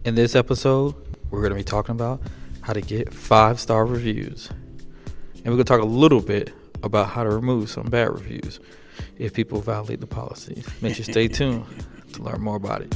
In this episode, we're going to be talking about how to get 5-star reviews. And we're going to talk a little bit about how to remove some bad reviews if people violate the policy. Make sure you stay tuned to learn more about it.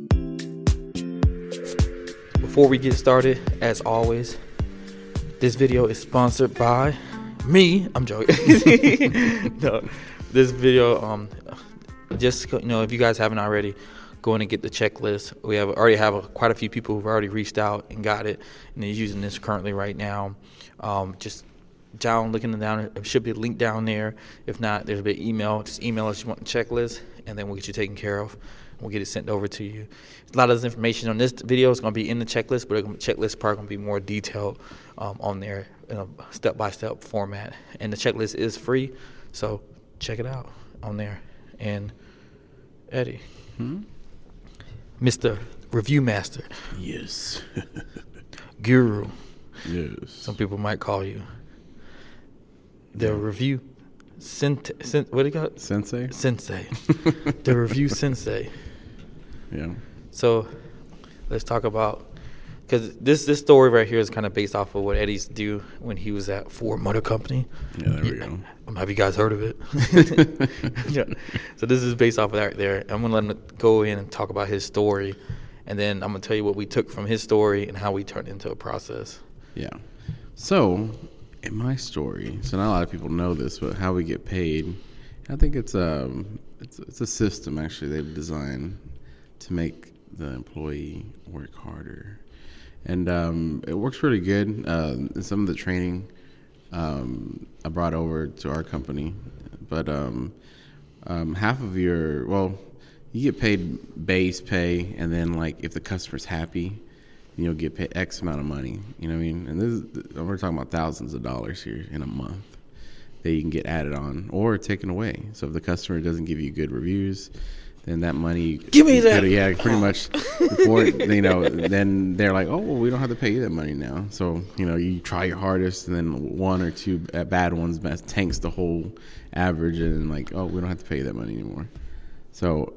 Before we get started, as always, this video is sponsored by me. I'm joking. No, this video, just, if you guys haven't already, go in and get the checklist. We already have quite a few people who've already reached out and got it, and they're using this currently right now. Just looking down, it should be a link down there. If not, there's a bit email. Just email us you want the checklist, and then we'll get you taken care of. We'll get it sent over to you. A lot of this information on this video is going to be in the checklist, but the checklist part going to be more detailed on there in a step-by-step format. And the checklist is free, so check it out on there. And Eddie, Mr. Review Master. Yes. Guru. Yes. Some people might call you. The review what do you got? Sensei? Sensei. The review sensei. Yeah. So let's talk about, because this story right here is kind of based off of what Eddie's do when he was at Ford Motor Company. Yeah, there we go. Have you guys heard of it? Yeah. So this is based off of that right there. I'm going to let him go in and talk about his story, and then I'm going to tell you what we took from his story and how we turned it into a process. Yeah. So in my story, so not a lot of people know this, but how we get paid, I think it's a system actually they've designed to make the employee work harder. And it works pretty good. Some of the training I brought over to our company, but half of you get paid base pay, and then like if the customer's happy, you'll get paid X amount of money. You know what I mean? And we're talking about thousands of dollars here in a month that you can get added on or taken away. So if the customer doesn't give you good reviews, then that money, give me that. Yeah, pretty much. Before then they're like, oh, well, we don't have to pay you that money now. So you try your hardest, and then one or two bad ones tanks the whole average, and like, oh, we don't have to pay you that money anymore. So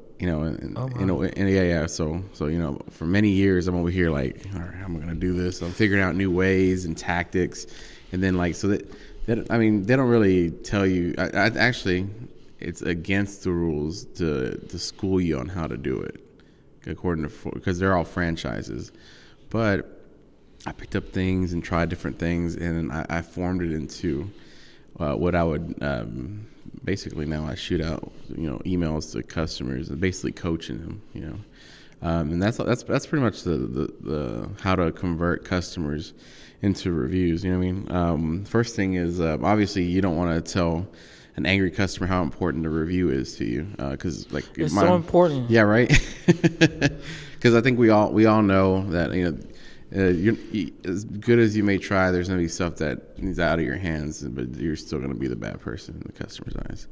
So for many years I'm over here like, all right, I'm gonna do this. I'm figuring out new ways and tactics, and then like they don't really tell you. Actually, it's against the rules to school you on how to do it, because they're all franchises. But I picked up things and tried different things, and I formed it into what I would basically now I shoot out emails to customers and basically coaching them, and that's pretty much the how to convert customers into reviews. You know what I mean? First thing is obviously you don't want to tell an angry customer how important the review is to you, because it's so important. Yeah, right. Because I think we all know that you're, as good as you may try, there's going to be stuff that is out of your hands, but you're still going to be the bad person in the customer's eyes.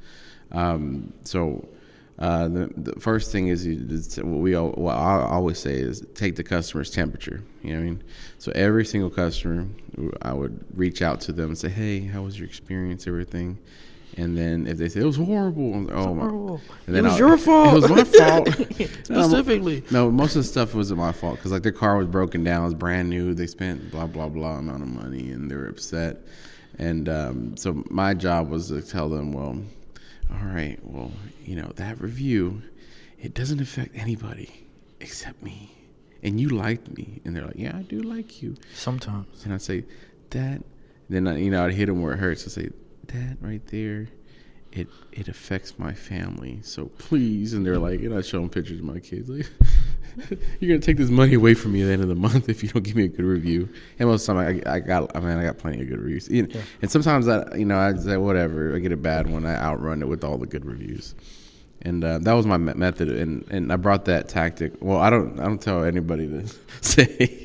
So the first thing is what I always say is take the customer's temperature. You know what I mean? So every single customer, I would reach out to them and say, hey, how was your experience, everything? And then if they say it was horrible, horrible. And then it was your fault. It was my fault. Specifically. No, most of the stuff wasn't my fault, because like their car was broken down, it was brand new. They spent blah blah blah amount of money, and they were upset. And so my job was to tell them, well, all right, well, that review, it doesn't affect anybody except me, and you liked me. And they're like, yeah, I do like you sometimes. And I say that. Then I'd hit them where it hurts. I say, that right there, it affects my family, so please. And they're like, I show them pictures of my kids, like, you're gonna take this money away from me at the end of the month if you don't give me a good review. And most of the time I got plenty of good reviews. Yeah. And sometimes I say whatever, I get a bad one, I outrun it with all the good reviews. And that was my method, and I brought that tactic. Well, I don't tell anybody to say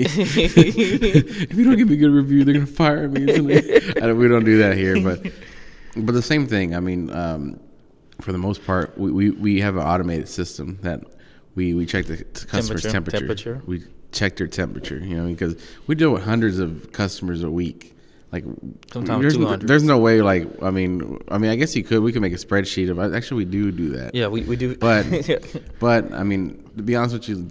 if you don't give me a good review, they're gonna fire me. We don't do that here, but the same thing. I mean, for the most part, we have an automated system that we check the customer's temperature. We check their temperature, because we deal with hundreds of customers a week. Like sometimes 200. There's no way. Like I mean, I guess you could. We could make a spreadsheet of. Actually, we do that. Yeah, we do. But I mean, to be honest with you,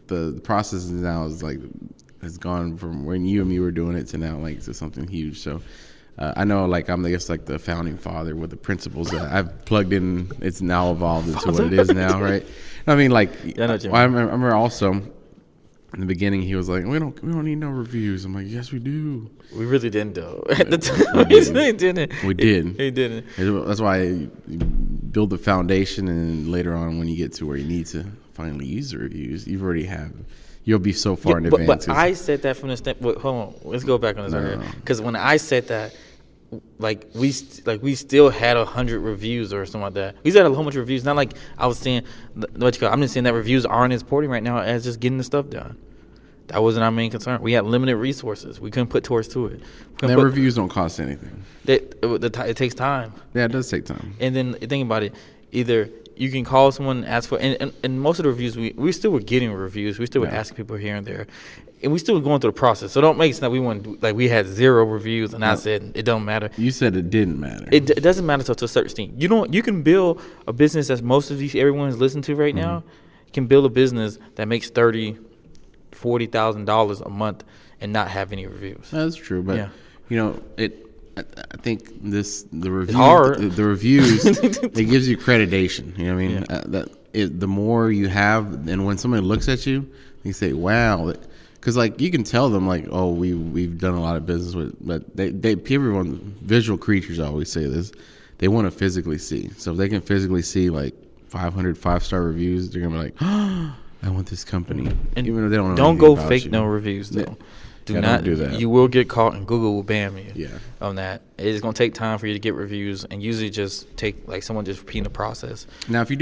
the process now is like has gone from when you and me were doing it to now like to something huge. So I know like I'm I guess like the founding father with the principles that I've plugged in. It's now evolved into what it is now, right? I mean, like I remember also in the beginning he was like, we don't need no reviews. I'm like, yes, we do. We really didn't though. At the time, we didn't. We did. He didn't. That's why you build the foundation, and later on when you get to where you need to finally use the reviews, you'll be so far in advance. But I said that from the step. Hold on, let's go back on this because when I said that, like we still had 100 reviews or something like that. We still had a whole bunch of reviews. Not like I was saying I'm just saying that reviews aren't as important right now as just getting the stuff done. That wasn't our main concern. We had limited resources. We couldn't put towards to it. Reviews don't cost anything. It takes time. Yeah, it does take time. And then think about it. Either you can call someone and ask for, and most of the reviews, we still were getting reviews. We still were asking people here and there. And we still were going through the process. So don't make it sound like we had 0 reviews and I said it don't matter. You said it didn't matter. It doesn't matter to a certain extent. You can build a business that everyone is listening to right now. You can build a business that makes $40,000 a month and not have any reviews. That's true, but I think the reviews it gives you accreditation. You know what I mean? The more you have, and when somebody looks at you, they say, "Wow," because like you can tell them like, "Oh, we've done a lot of business with," but everyone visual creatures always say this. They want to physically see, so if they can physically see like 500 5-star reviews, they're gonna be like, "Oh, I want this company." And even if they don't go fake no reviews though. Do not do that. You will get caught, and Google will ban you. Yeah. On that, it's gonna take time for you to get reviews, and usually just take like someone just repeating the process. Now, if you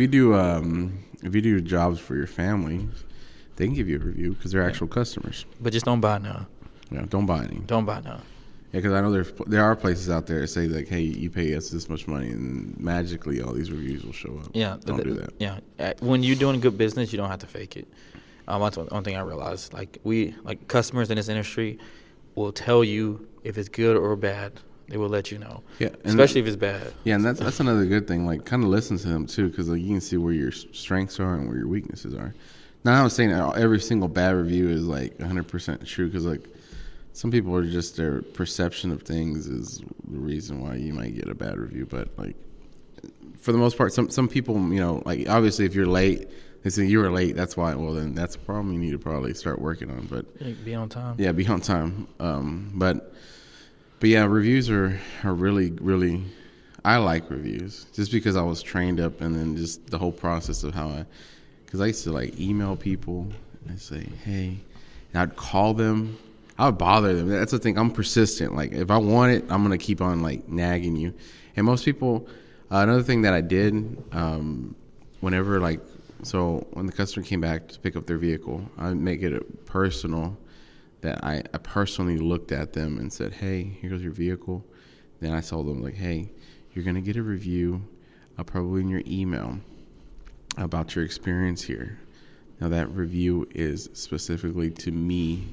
do jobs for your family, they can give you a review because they're actual customers. But just don't buy now. Yeah, don't buy any. Don't buy now. Yeah, because I know there are places out there that say like, "Hey, you pay us this much money, and magically all these reviews will show up." Yeah, don't do that. Yeah, when you're doing good business, you don't have to fake it. That's one thing I realized. Like customers in this industry will tell you if it's good or bad. They will let you know. Yeah, especially if it's bad. Yeah, and that's another good thing. Like, kind of listen to them too, because like you can see where your strengths are and where your weaknesses are. Now, I'm saying that every single bad review is like 100% true, because like some people are just their perception of things is the reason why you might get a bad review. But like for the most part, some people, like obviously if you're late. They say you were late. That's why. Well, then that's a problem you need to probably start working on. But be on time. Yeah, be on time. But yeah, reviews are really, really. I like reviews just because I was trained up, and then just the whole process of because I used to like email people and say, hey, and I'd call them. I would bother them. That's the thing. I'm persistent. Like if I want it, I'm gonna keep on like nagging you. And most people. Another thing that I did, whenever like. So when the customer came back to pick up their vehicle, I make it personal that I personally looked at them and said, hey, here's your vehicle. Then I told them, like, hey, you're going to get a review probably in your email about your experience here. Now, that review is specifically to me,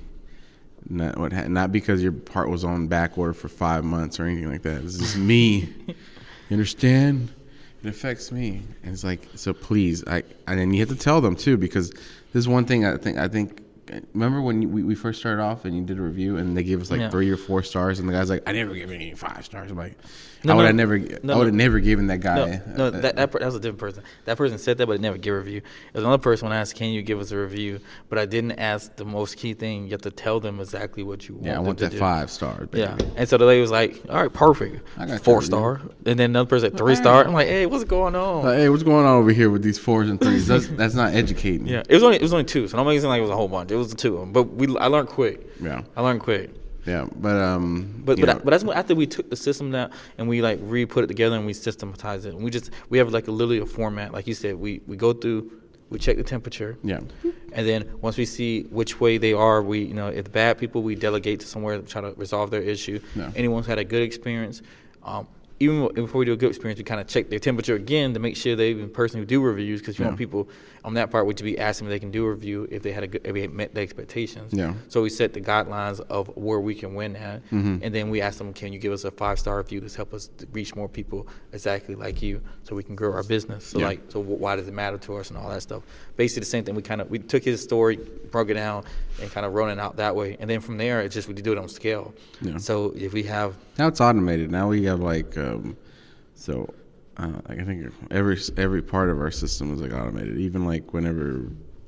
not because your part was on back order for 5 months or anything like that. This is me. You understand? It affects me. And it's like, so please, and then you have to tell them too, because this is one thing I think. Remember when we first started off and you did a review and they gave us like 3 or 4 stars, and the guy's like, I never gave any 5 stars. I'm like, I would have never given that guy. That was a different person. That person said that, but never gave a review. It was another person when I asked, can you give us a review? But I didn't ask the most key thing. You have to tell them exactly what you want. Yeah, I want that 5 star. Baby. Yeah, and so the lady was like, all right, perfect. 4 star. And then another person said 3 star. I'm like, hey, what's going on? Hey, what's going on over here with these 4s and 3s? That's not educating. Yeah, it was only 2, so don't make it seem like it was a whole bunch. It was 2, but I learned quick. Yeah, I learned quick. Yeah, but that's when after we took the system down and we like re-put it together and we systematized it. And we have like literally a format, like you said. We go through, we check the temperature. Yeah. And then once we see which way they are, we if the bad people, we delegate to somewhere to try to resolve their issue. Yeah. Anyone who's had a good experience, even before we do a good experience, we kind of check their temperature again to make sure they even person who do reviews, because you want people on that part would be asking if they can do a review if they had if they met the expectations. Yeah. So we set the guidelines of where we can win at, and then we ask them, can you give us a 5-star review to help us to reach more people exactly like you, so we can grow our business. So so why does it matter to us and all that stuff? Basically the same thing. We took his story, broke it down, and kind of rolling out that way, and then from there it's just we do it on scale. Yeah. So if we have now it's automated. Now we have like I think every part of our system is like automated. Even like whenever,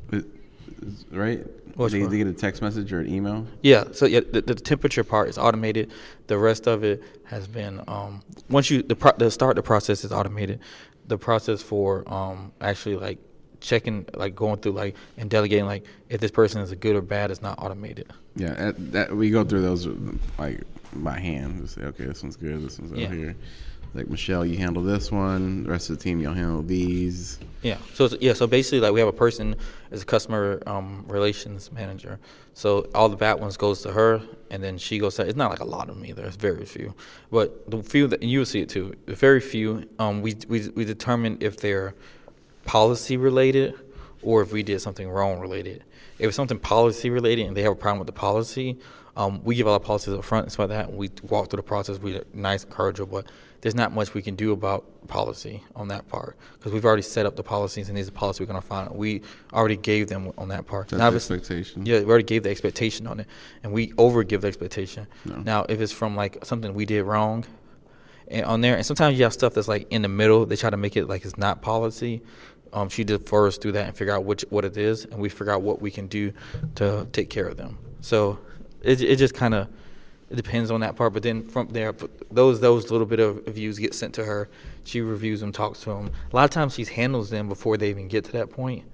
right? They get a text message or an email. Yeah. So the temperature part is automated. The rest of it has been once you the process is automated. The process for actually like checking, like going through like and delegating, like if this person is a good or bad, is not automated. Yeah, that we go through those like by hand. We say, okay, this one's good. This one's over here. Like, Michelle, you handle this one. The rest of the team, you'll handle these. Yeah. So basically, like, we have a person as a customer relations manager. So all the bad ones goes to her, and then she goes to. It's not like a lot of them either. It's very few. But the few that, and you will see it too. Very few. We determine if they're policy related or if we did something wrong related. If it's something policy related and they have a problem with the policy, we give all our policies up front and stuff like that. We walk through the process. We're nice, encouraging, but there's not much we can do about policy on that part because we've already set up the policies, and these are the policies we're going to find. We already gave them on that part. That's now, expectation. Yeah, we already gave the expectation on it, and we over-give the expectation. No. Now, if it's from, like, something we did wrong and on there, and sometimes you have stuff that's, like, in the middle. They try to make it like it's not policy. She defers through that and figure out what it is, and we figure out what we can do to take care of them. So it just kind of it depends on that part. But then from there, those little bit of views get sent to her. She reviews them, talks to them. A lot of times she handles them before they even get to that point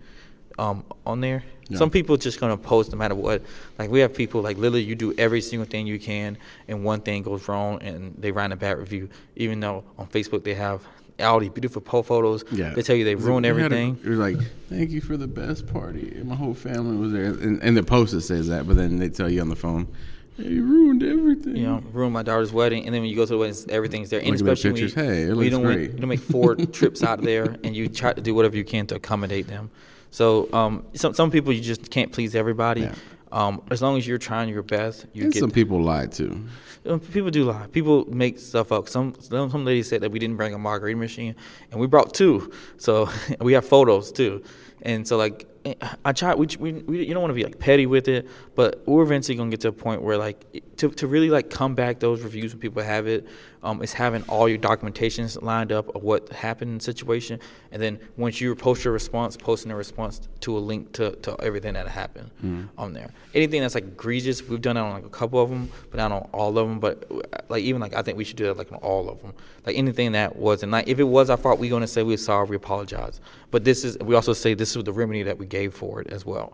on there. Yeah. Some people just going to post no matter what. Like, we have people, like, literally you do every single thing you can, and one thing goes wrong, and they write a bad review, even though on Facebook they have all these beautiful photos. Yeah. They tell you they ruined everything. You're like, thank you for the best party. And my whole family was there. And the post that says that, but then they tell you on the phone, hey, you ruined everything. You know, ruined my daughter's wedding. And then when you go to the wedding, everything's there. And especially pictures, hey, it looks great. You don't make 4 trips out of there, and you try to do whatever you can to accommodate them. So some people, you just can't please everybody. Yeah. As long as you're trying your best, some people lie too. People do lie. People make stuff up. Some lady said that we didn't bring a margarita machine, and we brought 2. So we have photos too. And so, like, I try. We you don't want to be like petty with it, but we're eventually gonna get to a point where, like, to really like come back those reviews when people have it. Is having all your documentations lined up of what happened in the situation, and then once you post your response, posting a response to a link to everything that happened on there. Anything that's like egregious, we've done it on like a couple of them, but not on all of them. But like even like I think we should do that like on all of them. Like anything that wasn't, like if it was our fault, we're gonna say we're sorry, we apologize. But we also say this is the remedy that we gave for it as well.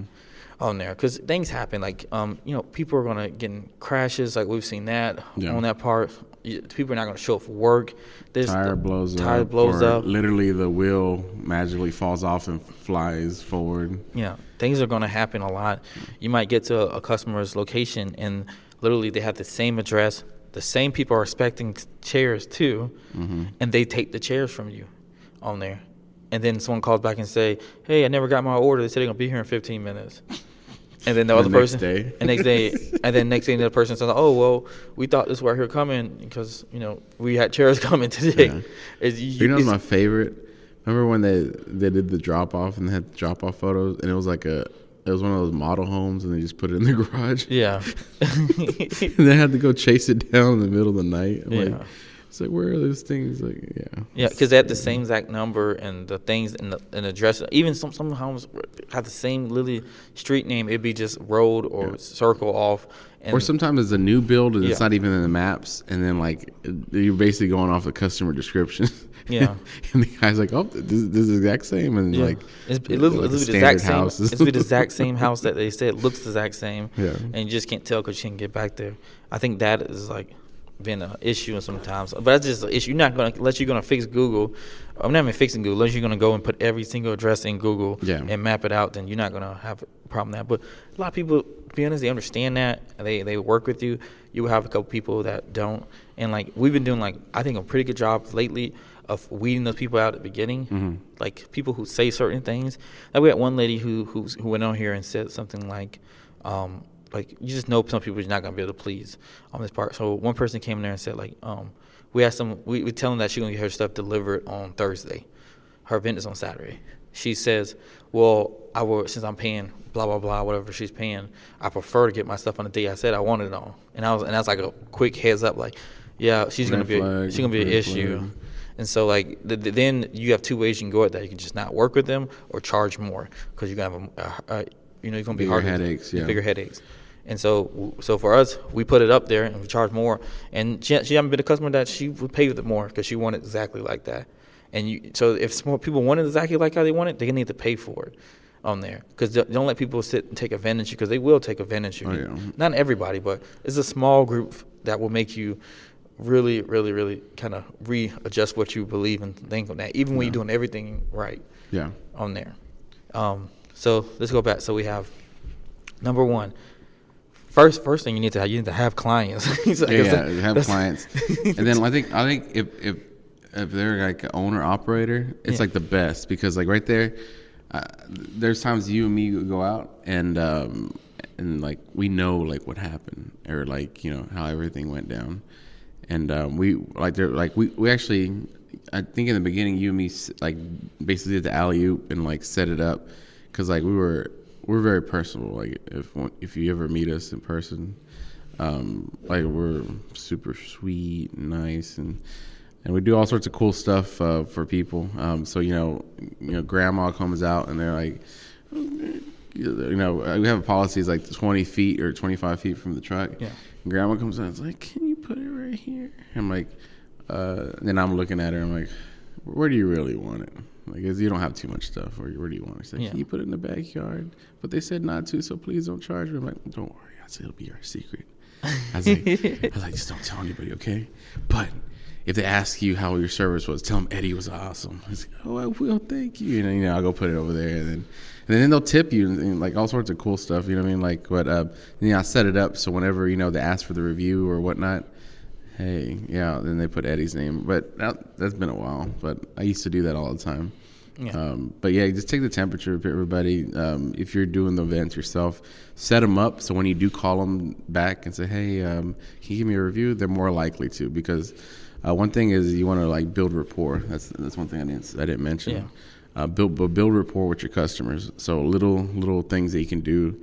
On there, because things happen. Like people are gonna get in crashes. Like we've seen that on that part. People are not gonna show up for work. Tire blows up. Literally, the wheel magically falls off and flies forward. Yeah, things are gonna happen a lot. You might get to a customer's location and literally they have the same address. The same people are expecting chairs too, and they take the chairs from you on there. And then someone calls back and say, hey, I never got my order. They said they're going to be here in 15 minutes. And then the other person, and next day, the person says, oh, well, we thought this was here coming because, we had chairs coming today. Yeah. My favorite? Remember when they did the drop-off and they had the drop-off photos and it was like it was one of those model homes and they just put it in the garage? Yeah. And they had to go chase it down in the middle of the night. Like, it's like, where are those things? Like, yeah, because they have the same exact number and the things and the address. Even some homes have the same literally street name. It'd be just road or circle off. Or sometimes it's a new build and it's not even in the maps. And then like you're basically going off the customer description. Yeah. And the guy's like, oh, this is the exact same. And like it looks the exact same. It's the exact same house that they said looks the exact same. Yeah. And you just can't tell because you can't get back there. I think that is like been an issue sometimes. But that's just an issue. You're not going to, unless you're going to fix Google. I'm not even fixing Google. Unless you're going to go and put every single address in Google and map it out, then you're not going to have a problem with that. But a lot of people, to be honest, they understand that. They work with you. You will have a couple people that don't. And, like, we've been doing, like, I think a pretty good job lately of weeding those people out at the beginning. Like, people who say certain things. Like, we had one lady who went on here and said something like you just know some people you're not gonna be able to please on this part. So one person came in there and said, like, we asked them, we tell them that she's gonna get her stuff delivered on Thursday. Her event is on Saturday. She says, well, since I'm paying blah blah blah whatever she's paying, I prefer to get my stuff on the day I said I wanted it on. And that's like a quick heads up, like, yeah, she's gonna be an issue. And so, like, then you have two ways you can go at that. You can just not work with them or charge more, because you're gonna have you're gonna be bigger headaches, bigger headaches. And so for us, we put it up there and we charge more. And she hasn't been a customer that she would pay with it more because she wanted exactly like that. And so if more people want it exactly like how they want it, they need to pay for it on there, because don't let people sit and take advantage of you, because they will take advantage of you. Not everybody, but it's a small group that will make you really, really, really kind of readjust what you believe and think on that, even when you're doing everything right on there. So let's go back. So we have number one. First thing you need to have clients. Have clients. And then I think if they're like an owner operator, it's like the best, because like right there, there's times you and me go out and like we know like what happened, or like, you know, how everything went down. And we actually, I think in the beginning, you and me like basically did the alley-oop and like set it up, because like we're very personal. Like if you ever meet us in person, like we're super sweet and nice, and we do all sorts of cool stuff for people. So you know, grandma comes out and they're like, you know, we have a policy is like 20 feet or 25 feet from the truck. Yeah. And grandma comes out and is like, can you put it right here? I'm like, then I'm looking at her. I'm like, where do you really want it? Like, cause you don't have too much stuff. Where do you want it? She's like, can you put it in the backyard? But they said not to, so please don't charge me. I'm like, don't worry. I said, it'll be our secret. I was like, just don't tell anybody, okay? But if they ask you how your service was, tell them Eddie was awesome. I was like, oh, I will, thank you. And then, I'll go put it over there, and then they'll tip you and like all sorts of cool stuff. You know what I mean? Like, but I set it up so whenever they ask for the review or whatnot, hey, then they put Eddie's name. But that's been a while. But I used to do that all the time. Yeah. But just take the temperature of everybody. If you're doing the events yourself, set them up so when you do call them back and say, hey, can you give me a review? They're more likely to, because one thing is you want to like build rapport. That's one thing I didn't mention. Yeah. Build rapport with your customers. So little things that you can do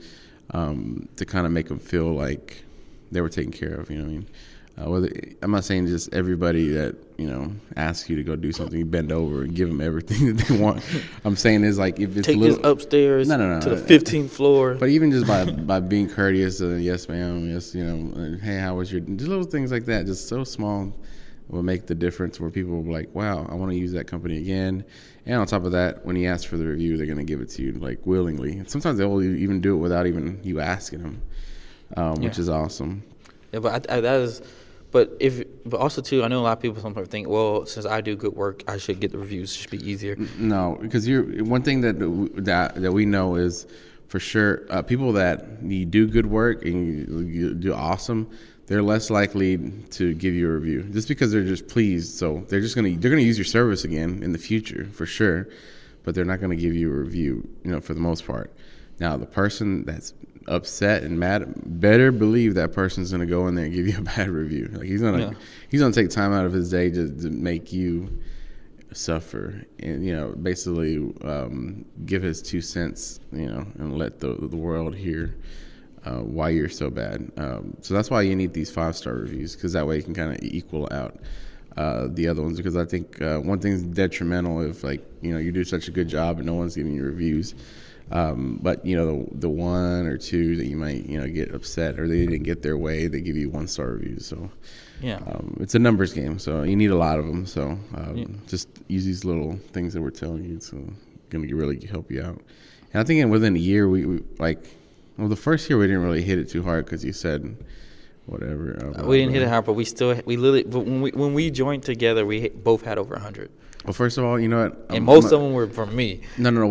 to kind of make them feel like they were taken care of. You know what I mean? I'm not saying just everybody that asks you to go do something, you bend over and give them everything that they want. I'm saying is like if it's take this upstairs to the 15th floor. But even just by being courteous, yes ma'am, yes, hey, how was just little things like that, just so small, will make the difference where people will be like, wow, I want to use that company again. And on top of that, when you ask for the review, they're going to give it to you like willingly. And sometimes they'll even do it without even you asking them, which is awesome. Yeah, but that is. But also too, I know a lot of people sometimes think, well, since I do good work, I should get the reviews. It should be easier. No, because one thing that we know is for sure people that you do good work and you do awesome, they're less likely to give you a review just because they're just pleased. So they're gonna use your service again in the future for sure, but they're not gonna give you a review, for the most part. Now the person that's upset and mad, better believe that person's gonna go in there and give you a bad review. Like he's gonna take time out of his day to make you suffer and basically give his 2 cents and let the world hear why you're so bad. So that's why you need these 5-star reviews, because that way you can kind of equal out the other ones. Because I think one thing's detrimental if you do such a good job and no one's giving you reviews. But the 1 or 2 that you might get upset or they didn't get their way, they give you 1-star reviews. So it's a numbers game, so you need a lot of them. So just use these little things that we're telling you. It's going to really help you out. And I think within a year we the first year we didn't really hit it too hard because you said whatever. We didn't hit it hard, but we literally. But when we joined together, we both had over 100. Well, first of all, you know what? And most of them were from me. No,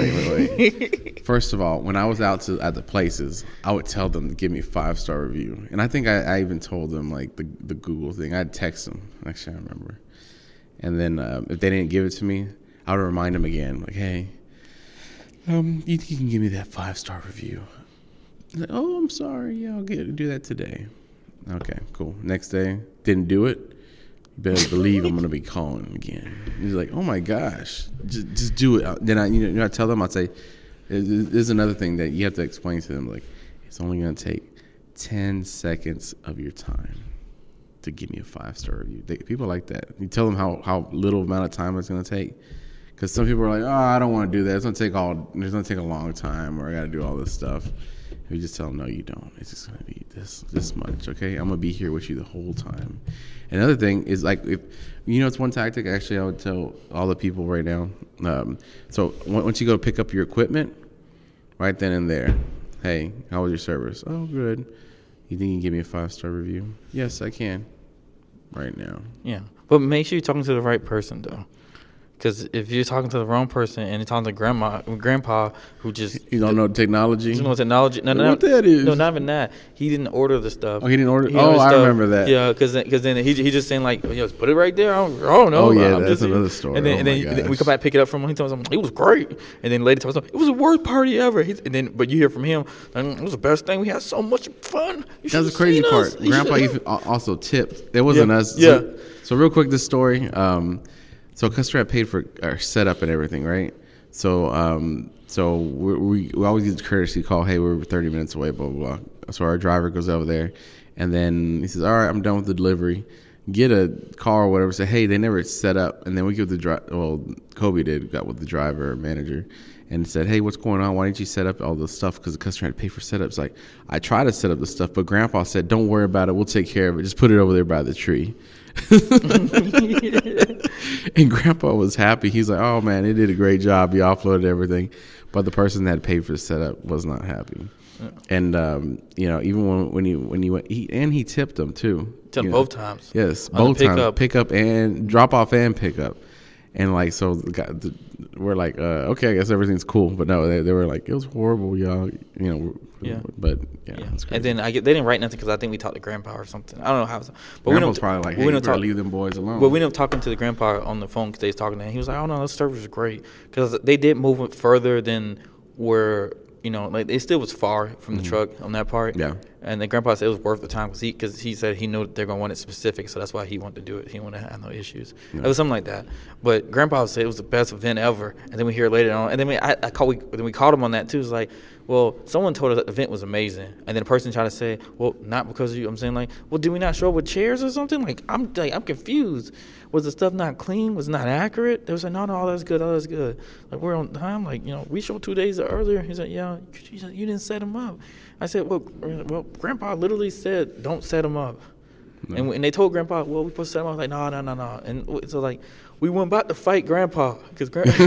wait. First of all, when I was out at the places, I would tell them to give me a 5-star review. And I think I even told them, like, the Google thing. I'd text them. Actually, I remember. And then if they didn't give it to me, I would remind them again, like, hey, you can give me that 5-star review. Like, oh, I'm sorry. Yeah, I'll do that today. Okay, cool. Next day, didn't do it. You better believe I'm going to be calling again. He's like, oh, my gosh, just do it. Then I tell them, I'd say, there's another thing that you have to explain to them. Like, it's only going to take 10 seconds of your time to give me a 5-star review. People like that. You tell them how little amount of time it's going to take. Because some people are like, oh, I don't want to do that. It's going to take a long time, or I got to do all this stuff. We just tell them, no, you don't. It's just going to be this much, okay? I'm going to be here with you the whole time. Another thing is, like, if it's one tactic, actually, I would tell all the people right now. So once you go pick up your equipment, right then and there, hey, how was your service? Oh, good. You think you can give me a 5-star review? Yes, I can. Right now. Yeah. But make sure you're talking to the right person, though. Because if you're talking to the wrong person and you're talking to grandpa who just... You don't know technology? You don't know technology. No, what that is? No, not even that. He didn't order the stuff. Oh, he didn't order? I remember that. Yeah, because then he just saying, like, put it right there. I don't know. Oh, yeah, that's another story. And then we come back pick it up from him. He tells him, it was great. And then later tells him, it was the worst party ever. But you hear from him, it was the best thing. We had so much fun. That's the crazy part. Grandpa also tipped. It wasn't us. Yeah. So real quick, this story... So customer had paid for our setup and everything, right? So we always get the courtesy call, hey, we're 30 minutes away, blah, blah, blah. So our driver goes over there, and then he says, all right, I'm done with the delivery. Get a call or whatever, say, hey, they never set up. And then we give the Kobe got with the driver or manager and said, hey, what's going on? Why didn't you set up all this stuff? Because the customer had to pay for setups. Like, I tried to set up the stuff, but Grandpa said, don't worry about it. We'll take care of it. Just put it over there by the tree. And Grandpa was happy. He's like, oh man, they did a great job. You offloaded everything. But the person that had paid for the setup was not happy. Yeah. And even when he went, he tipped them too. Tipped both times. Yes, both times. Pick up and drop off and pick up. And like, so we're like, okay, I guess everything's cool. But no, they were like, it was horrible, y'all. Yeah. But yeah. And then they didn't write nothing because I think we talked to Grandpa or something. I don't know how. But Grandpa's probably like, hey, we better leave them boys alone. But we ended up talking to the Grandpa on the phone because they was talking to him. He was like, oh no, this service is great because they did move it further than where. Like it still was far from the truck on that part. Yeah. And then Grandpa said it was worth the time because he said he knew they're going to want it specific, so that's why he wanted to do it. He wanted to have no issues. Yeah. It was something like that. But Grandpa said it was the best event ever. And then we hear later on, and then we called him on that too. It's like, well, someone told us that the event was amazing, and then the person tried to say, well, not because of you. I'm saying like, well, did we not show up with chairs or something? Like I'm confused. Was the stuff not clean? Was it not accurate? They were saying, no, that's good, all that's good. Like, we're on time. Like, we showed 2 days earlier. He said, yeah, you didn't set them up. I said, well, Grandpa literally said, don't set them up. No. And they told Grandpa, well, we supposed to set them up. I was like, no. And so, like, we went back to fight Grandpa because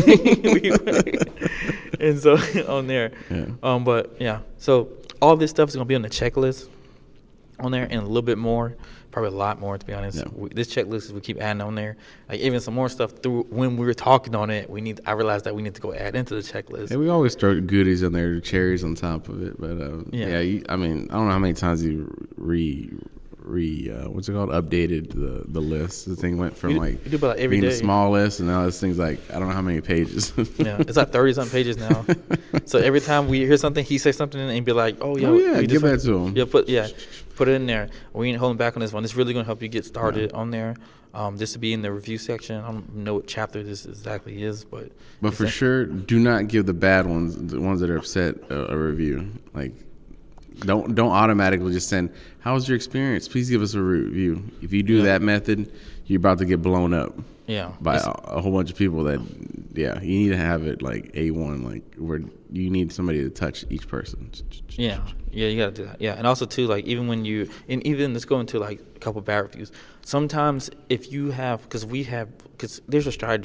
and so on there. Yeah. But, yeah. So all this stuff is going to be on the checklist on there and a little bit more. Probably a lot more, to be honest. Yeah. This checklist we keep adding on there, like even some more stuff through when we were talking on it. I realized that we need to go add into the checklist. Yeah, we always throw goodies in there, cherries on top of it. But I don't know how many times you what's it called? Updated the list. The thing went from you do about every being day. A small list, and now this thing's like I don't know how many pages. Yeah, it's like 30-something pages now. So every time we hear something, he says something, and be like, give that to him. Put it in there. We ain't holding back on this one. It's really going to help you get started on there. This will be in the review section. I don't know what chapter this exactly is, but for sure, do not give the bad ones, the ones that are upset, a review. Like, don't automatically just send, how was your experience? Please give us a review. If you do that method, you're about to get blown up. Yeah. By a whole bunch of people that, you need to have it like A1, like where you need somebody to touch each person. Yeah, you got to do that. Yeah, and also too, like even let's go into like a couple bad reviews. Sometimes if you have, because there's a strategy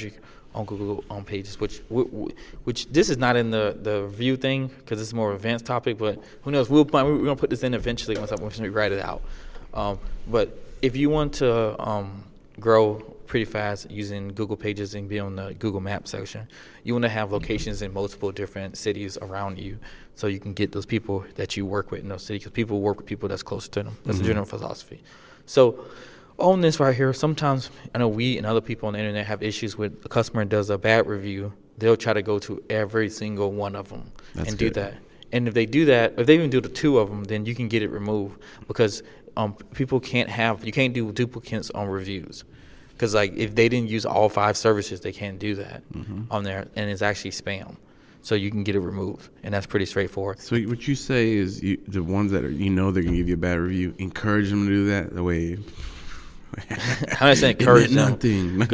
on Google pages, which this is not in the review thing because it's more advanced topic, but who knows? We're going to put this in eventually once we write it out. But if you want to grow pretty fast using Google Pages and be on the Google Maps section, you want to have locations in multiple different cities around you so you can get those people that you work with in those cities, because people work with people that's closer to them. That's the general philosophy. So on this right here, sometimes I know we and other people on the internet have issues with a customer does a bad review. They'll try to go to every single one of them do that. And if they do that, if they even do the 2 of them, then you can get it removed, because people you can't do duplicates on reviews. Because like if they didn't use all 5 services, they can't do that on there, and it's actually spam. So you can get it removed, and that's pretty straightforward. So what you say is the ones that are, they're going to give you a bad review, encourage them to do that the way. I'm not saying encourage them, nothing, but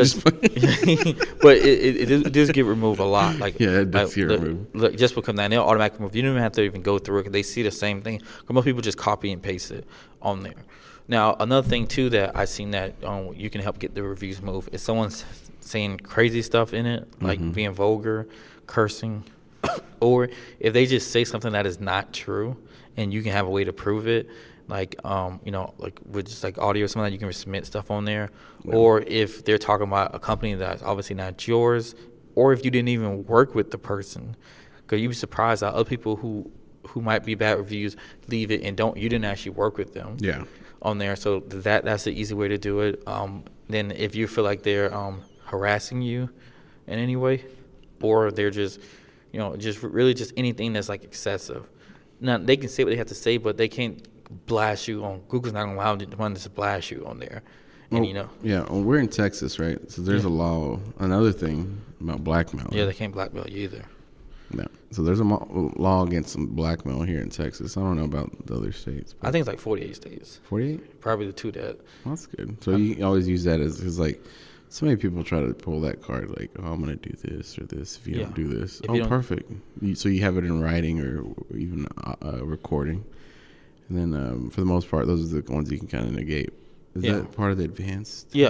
it does get removed a lot. Like it does get removed. Look, just because now they'll automatically remove. You don't even have to even go through it because they see the same thing. Because most people just copy and paste it on there. Now another thing too that I've seen that you can help get the reviews moved is someone's saying crazy stuff in it, like being vulgar, cursing, or if they just say something that is not true, and you can have a way to prove it. Like like with just like audio or something, that you can submit stuff on there. Yeah. Or if they're talking about a company that's obviously not yours, or if you didn't even work with the person, because you'd be surprised that other people who might be bad reviews leave it and you didn't actually work with them. Yeah. On there, so that's the easy way to do it. Then if you feel like they're harassing you in any way, or they're just just really just anything that's like excessive. Now they can say what they have to say, but they can't blast you on Google's not gonna allow them to blast you on there. And well, we're in Texas, right? So there's a law, another thing about blackmail. Yeah, they can't blackmail you either. No. So there's a law against some blackmail here in Texas. I don't know about the other states. I think it's like 48 states. 48? Probably the 2 that. Well, that's good. So you always use that as like, so many people try to pull that card, like, oh, I'm going to do this or this if you don't do this. Perfect. So you have it in writing or even recording. And then for the most part, those are the ones you can kind of negate. Is that part of the advanced? Yeah.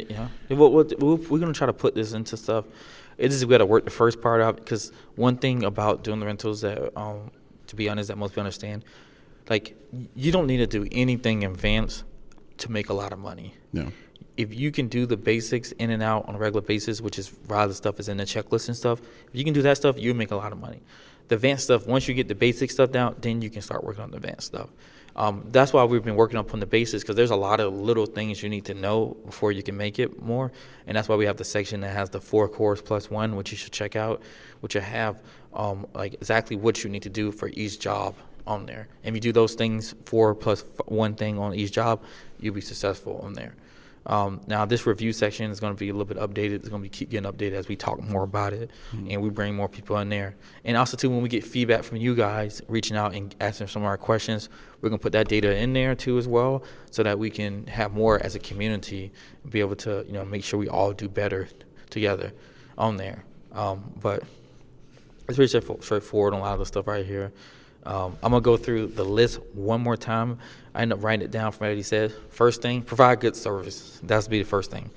We're going to try to put this into stuff. It's just we got to work the first part out, because one thing about doing the rentals that, to be honest, that most people understand, like you don't need to do anything advanced to make a lot of money. No. If you can do the basics in and out on a regular basis, which is a lot of the stuff is in the checklist and stuff, if you can do that stuff, you make a lot of money. The advanced stuff, once you get the basic stuff down, then you can start working on the advanced stuff. That's why we've been working up on the basics, because there's a lot of little things you need to know before you can make it more. And that's why we have the section that has the 4 cores plus 1, which you should check out, which will have like exactly what you need to do for each job on there. And if you do those things, 4 plus 1 thing on each job, you'll be successful on there. Now this review section is going to be a little bit updated. It's going to be keep getting updated as we talk more about it, and we bring more people in there. And also too, when we get feedback from you guys reaching out and asking some of our questions, we're going to put that data in there too as well, so that we can have more as a community, be able to make sure we all do better together on there. But it's pretty straightforward on a lot of the stuff right here. I'm going to go through the list one more time. I end up writing it down from what he said. First thing, provide good service. That's be the first thing.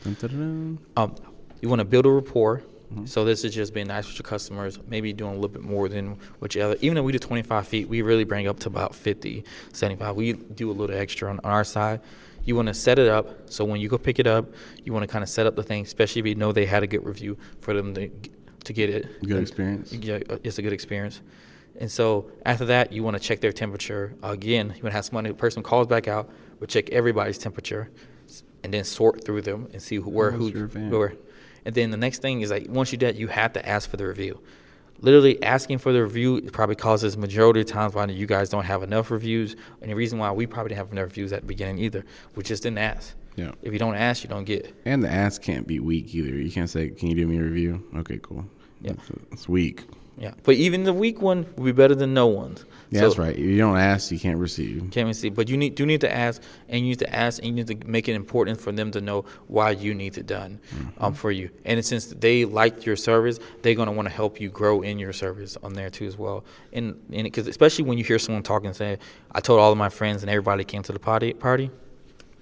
You want to build a rapport. So this is just being nice with your customers, maybe doing a little bit more than what you other. Even though we do 25 feet, we really bring up to about 50, 75. We do a little extra on our side. You want to set it up, so when you go pick it up, you want to kind of set up the thing, especially if you know they had a good review, for them to get it. Good experience. Yeah, it's a good experience. And so after that, you want to check their temperature. Again, you want to have someone, the person calls back out, will check everybody's temperature, and then sort through them and see who. And then the next thing is, like, once you do that, you have to ask for the review. Literally asking for the review probably causes majority of times why you guys don't have enough reviews, and the reason why we probably didn't have enough reviews at the beginning either. We just didn't ask. Yeah. If you don't ask, you don't get. And the ask can't be weak either. You can't say, "Can you do me a review?" Okay, cool. Yeah, it's weak. Yeah, but even the weak one will be better than no ones. Yeah, so, that's right. If you don't ask, you can't receive. Can't receive, but you need to ask, and you need to ask, and you need to make it important for them to know why you need it done for you. And since they like your service, they're going to want to help you grow in your service on there too as well. And because especially when you hear someone talking and saying, "I told all of my friends and everybody came to the party,"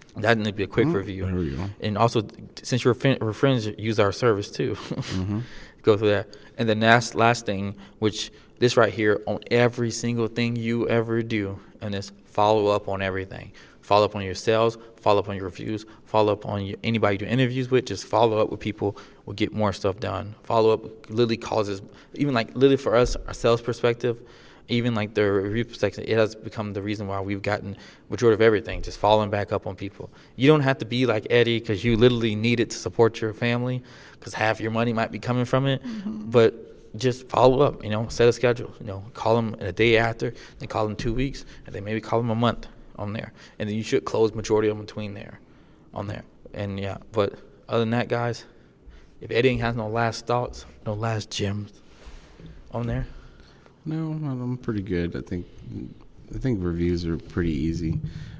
That need to be a quick review. There we go. And also, since we're friends, use our service too. Mm-hmm. Go through that. And then last thing, which this right here, on every single thing you ever do, and this follow up on everything. Follow up on your sales, follow up on your reviews, follow up on anybody you do interviews with. Just follow up with people. We'll get more stuff done. Follow up literally causes, even like literally for us, our sales perspective, even like the review perspective, it has become the reason why we've gotten majority of everything, just following back up on people. You don't have to be like Eddie because you literally need it to support your family because half your money might be coming from it. Mm-hmm. But just follow up, set a schedule, call them a day after, then call them 2 weeks, and then maybe call them a month on there. And then you should close majority of them between there, on there. And yeah, but other than that, guys, if Eddie has no last thoughts, no last gems on there. No, I'm pretty good. I think reviews are pretty easy.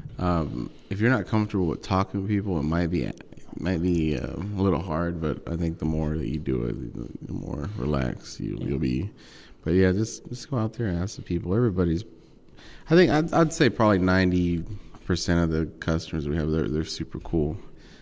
If you're not comfortable with talking to people, it might be a little hard. But I think the more that you do it, the more relaxed you'll be. But yeah, just go out there and ask the people. I think I'd say probably 90% of the customers we have, they're super cool.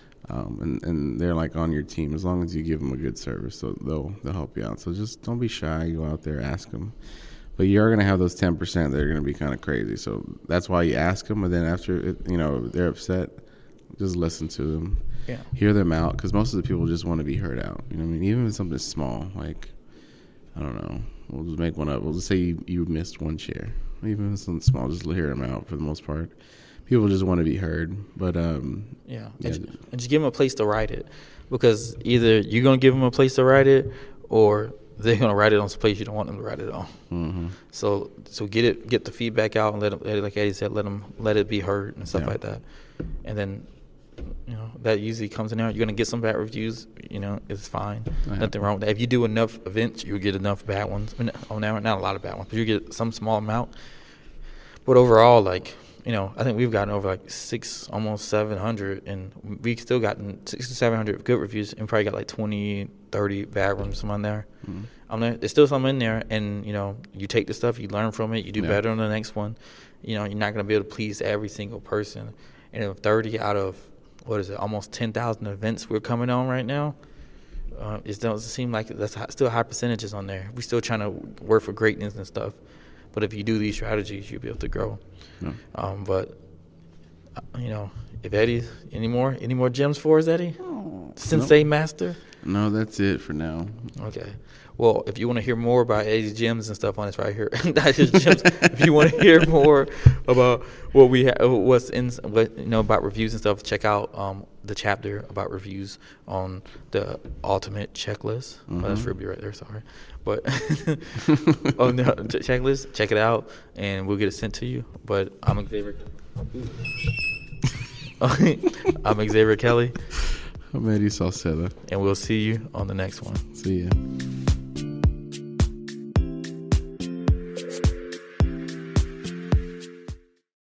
And they're like on your team as long as you give them a good service, so they'll help you out. So just don't be shy. Go out there, ask them. But you are going to have those 10% that are going to be kind of crazy. So that's why you ask them. And then after they're upset, just listen to them. Yeah. Hear them out, because most of the people just want to be heard out. You know what I mean? Even if it's something small, like, I don't know, we'll just make one up. We'll just say you missed one share. Even if it's something small, just hear them out for the most part. People just want to be heard. But And just give them a place to write it, because either you're going to give them a place to write it, or they're going to write it on some place you don't want them to write it on. Mm-hmm. So get the feedback out, and let it, like Eddie said, let it be heard and stuff like that. And then that usually comes in there. You're going to get some bad reviews. It's fine. Nothing wrong with that. If you do enough events, you'll get enough bad ones. I mean, not a lot of bad ones, but you get some small amount. But overall, I think we've gotten over like 600, almost 700, and we've still gotten 600 to 700 good reviews, and probably got like 20, 30 bad ones on there. Mm-hmm. There's still some in there, and you take the stuff, you learn from it, you do better on the next one. You're not going to be able to please every single person. And if 30 out of almost 10,000 events we're coming on right now, it doesn't seem like that's still high percentages on there. We're still trying to work for greatness and stuff. But if you do these strategies, you'll be able to grow. Yeah. But if Eddie, any more gems for us, Eddie? Sensei Master? No, that's it for now. Okay. Well, if you want to hear more about Eddie's gems and stuff on this right here, that's his gems. If you want to hear more about what we about reviews and stuff, check out the chapter about reviews on the ultimate checklist. Mm-hmm. Oh, that's Ruby right there. Sorry, but on the checklist, check it out, and we'll get it sent to you. But I'm Xavier. I'm Xavier Kelly. I'm Eddie Salceda. And we'll see you on the next one. See ya.